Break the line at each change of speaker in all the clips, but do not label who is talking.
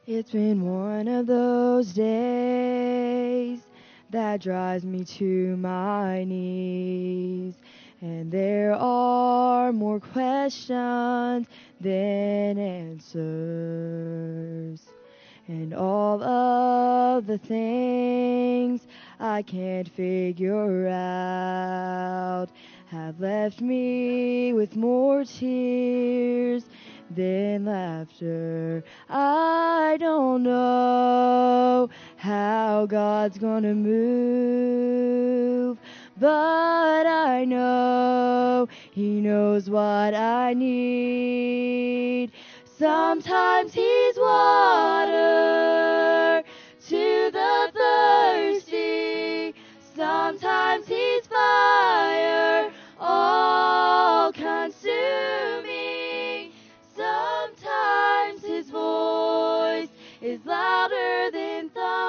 It's been one of those days that drives me to my knees. And there are more questions than answers. And all of the things I can't figure out have left me with more tears than laughter. I don't know how God's gonna move, but I know He knows what I need. Sometimes He's water to the thirsty. Sometimes He's fire, all consuming. Sometimes His voice is louder than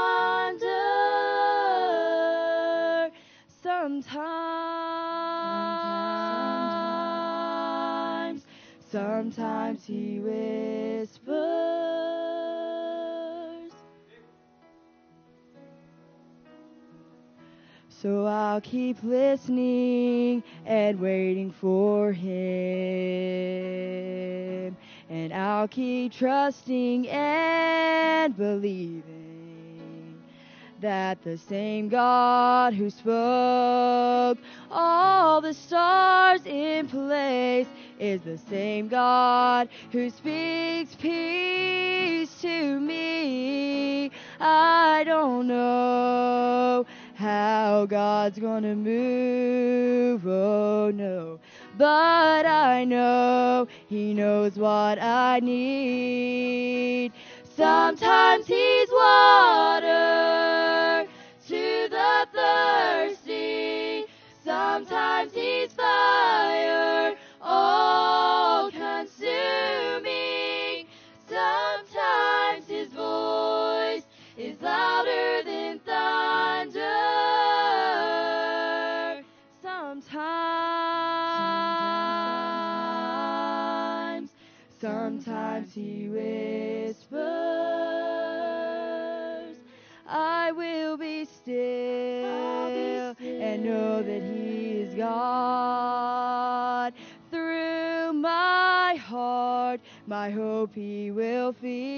thunder. Sometimes He whispers. So I'll keep listening and waiting for Him. And I'll keep trusting and believing that the same God who spoke all the stars in place is the same God who speaks peace to me. I don't know how God's gonna move, oh no, but I know He knows what I need. Sometimes He's water to the thirsty. Sometimes He's fire, all consuming. Sometimes His voice is louder than thunder. Sometimes He whispers. I will be still and know that He is God. Through my heart, my hope He will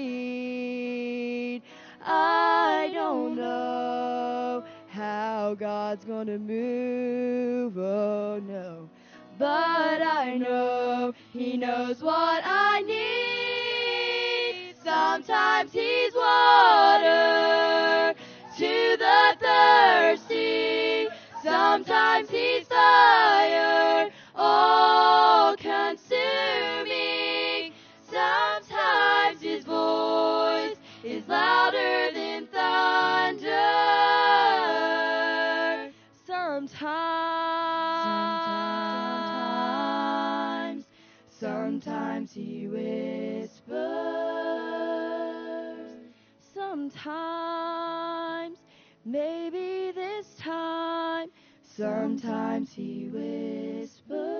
feed. I don't know how God's gonna move, oh no, but I know He knows what I need. Sometimes He's water to the thirsty. Sometimes He's fire, all consuming. Sometimes His voice is louder than thunder. Sometimes He whispers. Sometimes, maybe this time. Sometimes He whispers.